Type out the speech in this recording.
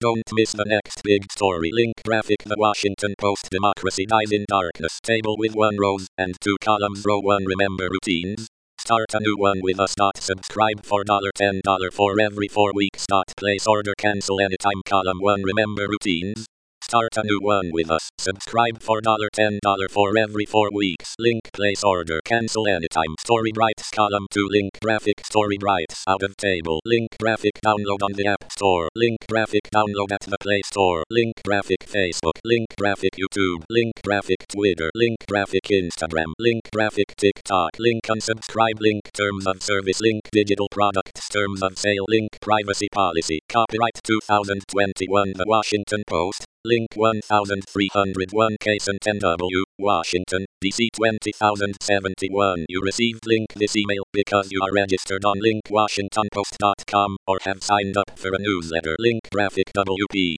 Don't miss the next big story. Link graphic. The Washington Post. Democracy dies in darkness. Table with 1 rows and 2 columns. Row 1. Remember routines. Start a new one with us. Subscribe for $10 for every 4 weeks. Place order. Cancel anytime. Column 1. Remember routines. Start a new one with us. Subscribe for $10 for every 4 weeks. Link place order. Cancel anytime. Story Brights. Column 2. Link graphic. Story Brights. Out of table. Link graphic. Download on the App Store. Link graphic. Download at the Play Store. Link graphic. Facebook. Link graphic. YouTube. Link graphic. Twitter. Link graphic. Instagram. Link graphic. TikTok. Link unsubscribe. Link terms of service. Link digital products. Terms of sale. Link privacy policy. Copyright 2021. The Washington Post. Link 1301 Cason 10W, Washington, DC 20071. You received link this email because you are registered on linkwashingtonpost.com or have signed up for a newsletter. Link graphic WP.